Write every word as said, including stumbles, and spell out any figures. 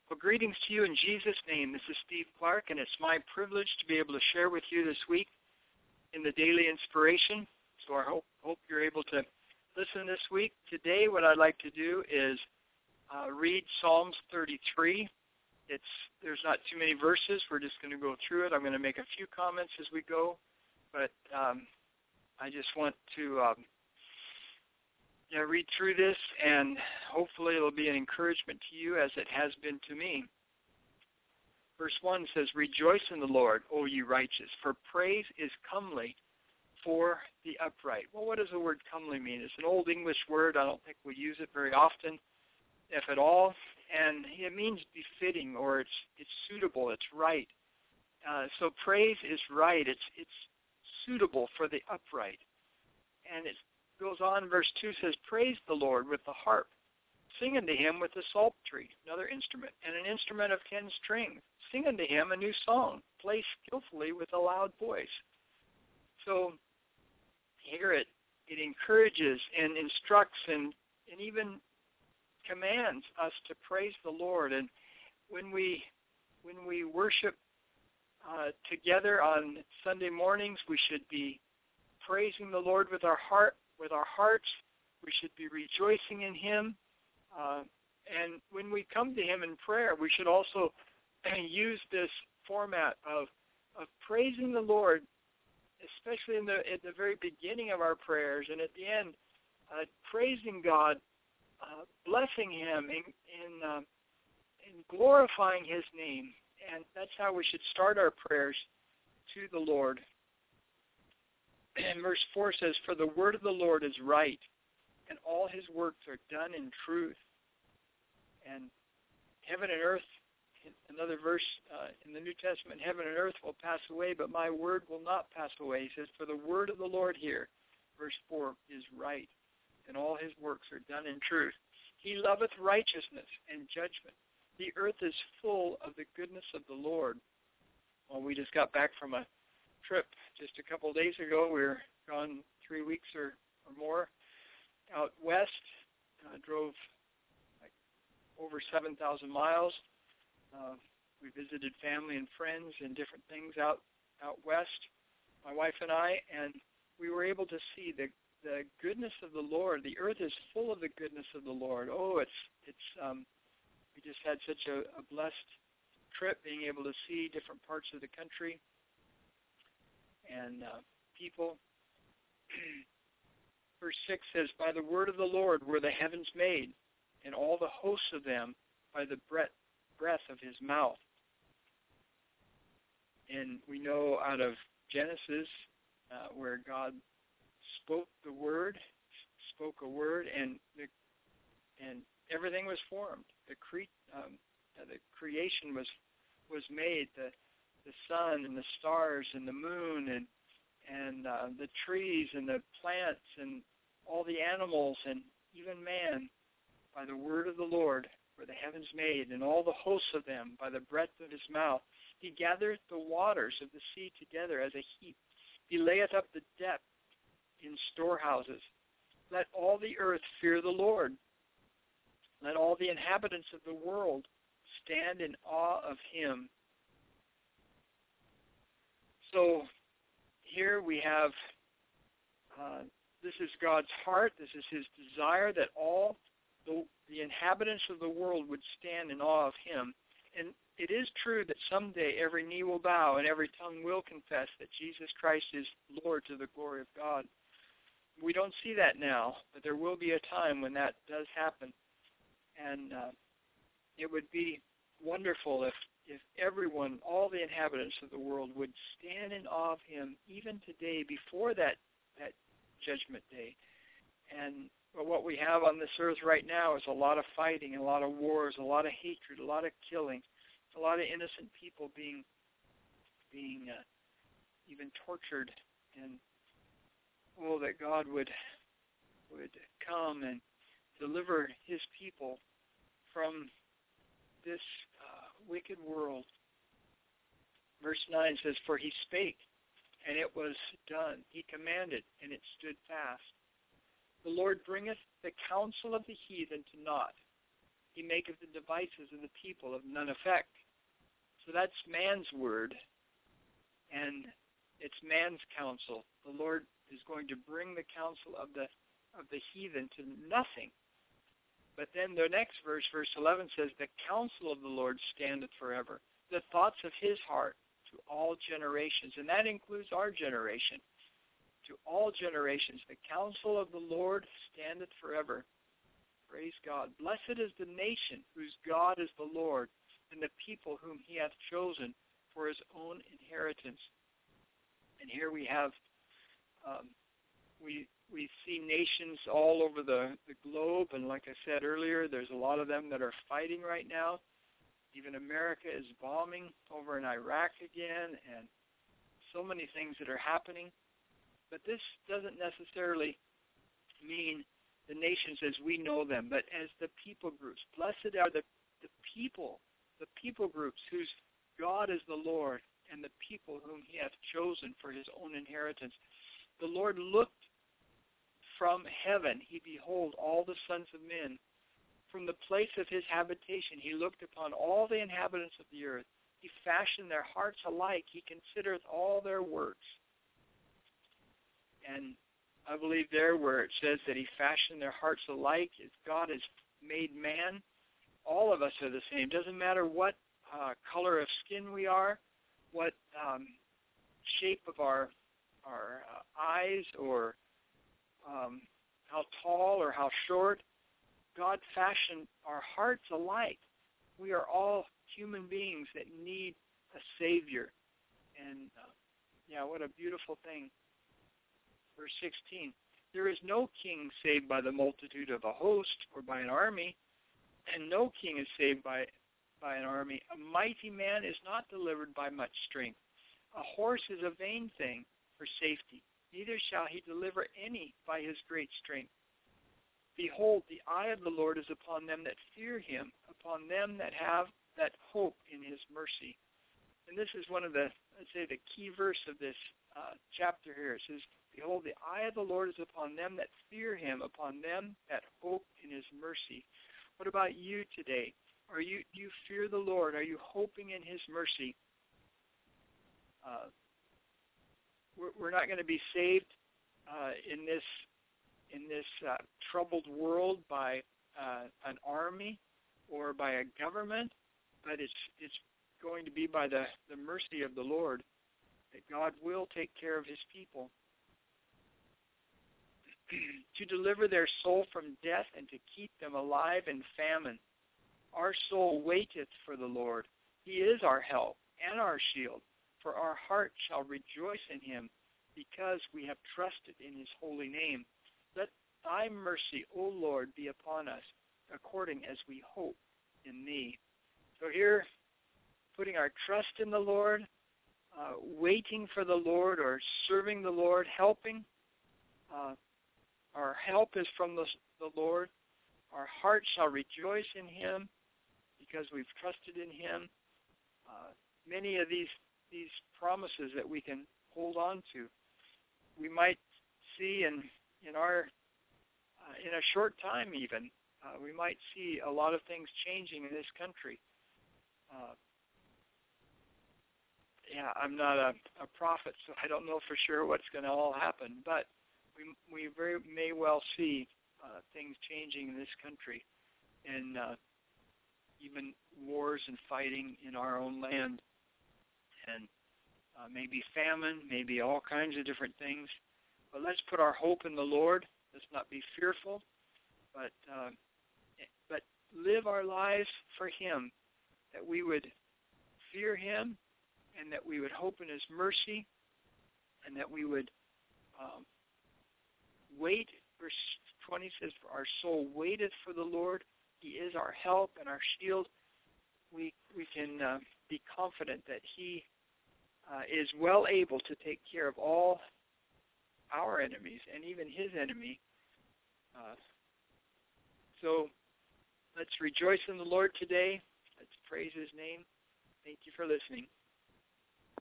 Well, greetings to you in Jesus' name. This is Steve Clark, and it's my privilege to be able to share with you this week in the Daily Inspiration. So I hope, hope you're able to listen this week. Today, what I'd like to do is uh, read Psalms thirty-three. It's There's not too many verses. We're just going to go through it. I'm going to make a few comments as we go, but um, I just want to um, you know, read through this, and hopefully it'll be an encouragement to you as it has been to me. Verse one says, "Rejoice in the Lord, O ye righteous, for praise is comely for the upright." Well, what does the word comely mean? It's an old English word. I don't think we use it very often, if at all. And it means befitting, or it's it's suitable, it's right. Uh, so praise is right. It's it's suitable for the upright. And it goes on, verse two says, "Praise the Lord with the harp. Sing unto him with the psaltery," another instrument, "and an instrument of ten strings. Sing unto him a new song. Play skillfully with a loud voice." So here it, it encourages and instructs and, and even commands us to praise the Lord. And when we when we worship uh, together on Sunday mornings, we should be praising the Lord with our heart, with our hearts. We should be rejoicing in Him. Uh, and when we come to Him in prayer, we should also use this format of of praising the Lord, especially in the at the very beginning of our prayers, and at the end, uh, praising God, uh, blessing Him, and in, uh, in glorifying His name. And that's how we should start our prayers to the Lord. And verse four says, "For the word of the Lord is right, and all His works are done in truth." And heaven and earth, another verse uh, in the New Testament, "Heaven and earth will pass away, but my word will not pass away." He says, "For the word of the Lord," here, verse four, "is right, and all His works are done in truth. He loveth righteousness and judgment. The earth is full of the goodness of the Lord." Well, we just got back from a trip just a couple of days ago. We were gone three weeks or, or more out west. Uh, drove like over seven thousand miles. Uh, we visited family and friends and different things out, out west, my wife and I, and we were able to see the, the goodness of the Lord. The earth is full of the goodness of the Lord. Oh, it's, it's, um, we just had such a, a blessed trip, being able to see different parts of the country and uh, people. Verse six says, "By the word of the Lord were the heavens made, and all the hosts of them by the breath, breath of His mouth." And we know out of Genesis uh, where God spoke the word, spoke a word, and the, and everything was formed. The cre- um, the creation was was made. The the sun and the stars and the moon and and uh, the trees and the plants and all the animals and even man, by the word of the Lord were the heavens made, and all the hosts of them by the breath of His mouth. He gathereth the waters of the sea together as a heap. He layeth up the depth in storehouses. Let all the earth fear the Lord. Let all the inhabitants of the world stand in awe of Him. So here we have, uh, this is God's heart, this is His desire that all the, the inhabitants of the world would stand in awe of Him. And it is true that someday every knee will bow and every tongue will confess that Jesus Christ is Lord, to the glory of God. We don't see that now, but there will be a time when that does happen. And uh, it would be wonderful if if everyone, all the inhabitants of the world, would stand in awe of Him even today before that, that judgment day. And but what we have on this earth right now is a lot of fighting, a lot of wars, a lot of hatred, a lot of killing, a lot of innocent people being being uh, even tortured. And oh, that God would would come and deliver His people from this uh, wicked world. Verse nine says, "For He spake, and it was done. He commanded, and it stood fast. The Lord bringeth the counsel of the heathen to naught. He maketh the devices of the people of none effect. So that's man's word, and it's man's counsel. The Lord is going to bring the counsel of the of the heathen to nothing. But then the next verse, verse eleven, says, the counsel of the Lord standeth forever, the thoughts of his heart to all generations. And that includes our generation. To all generations, the counsel of the Lord standeth forever. Praise God. Blessed is the nation whose God is the Lord, and the people whom he hath chosen for his own inheritance. And here we have, um, we we see nations all over the, the globe, and like I said earlier, there's a lot of them that are fighting right now. Even America is bombing over in Iraq again, and so many things that are happening. But this doesn't necessarily mean the nations as we know them, but as the people groups. Blessed are the, the people, the people groups whose God is the Lord, and the people whom he hath chosen for his own inheritance. The Lord looked from heaven, he behold all the sons of men. From the place of his habitation he looked upon all the inhabitants of the earth. He fashioned their hearts alike. He considereth all their works. And I believe there where it says that he fashioned their hearts alike, as God has made man, all of us are the same. Doesn't matter what uh, color of skin we are, what um, shape of our, our uh, eyes, or um, how tall or how short. God fashioned our hearts alike. We are all human beings that need a Savior. And, uh, yeah, what a beautiful thing. Verse sixteen, there is no king saved by the multitude of a host or by an army, and no king is saved by, by an army. A mighty man is not delivered by much strength. A horse is a vain thing for safety, neither shall he deliver any by his great strength. Behold, the eye of the Lord is upon them that fear him, upon them that have that hope in his mercy. And this is one of the, let's say, the key verse of this uh, chapter here. It says, behold, the eye of the Lord is upon them that fear him, upon them that hope in his mercy. What about you today? Are you, do you fear the Lord? Are you hoping in his mercy? Uh, we're, we're not going to be saved uh, in this in this uh, troubled world by uh, an army or by a government, but it's it's going to be by the, the mercy of the Lord that God will take care of his people. To deliver their soul from death and to keep them alive in famine. Our soul waiteth for the Lord. He is our help and our shield, for our heart shall rejoice in him, because we have trusted in his holy name. Let thy mercy, O Lord, be upon us, according as we hope in thee. So here, putting our trust in the Lord, uh, waiting for the Lord, or serving the Lord, helping. Uh, our help is from the, the Lord. Our heart shall rejoice in him, because we've trusted in him. Uh, many of these these promises that we can hold on to, we might see in in our uh, in a short time even. Uh, we might see a lot of things changing in this country. Uh, yeah, I'm not a, a prophet, so I don't know for sure what's going to all happen, but we we very may well see uh, things changing in this country, and uh, even wars and fighting in our own land, and uh, maybe famine, maybe all kinds of different things. But let's put our hope in the Lord. Let's not be fearful, but uh, but live our lives for him, that we would fear him, and that we would hope in his mercy, and that we would um, wait. Verse twenty says, for our soul waiteth for the Lord. He is our help and our shield. We we can uh, be confident that he uh, is well able to take care of all our enemies and even his enemy. Uh, so let's rejoice in the Lord today. Let's praise his name. Thank you for listening.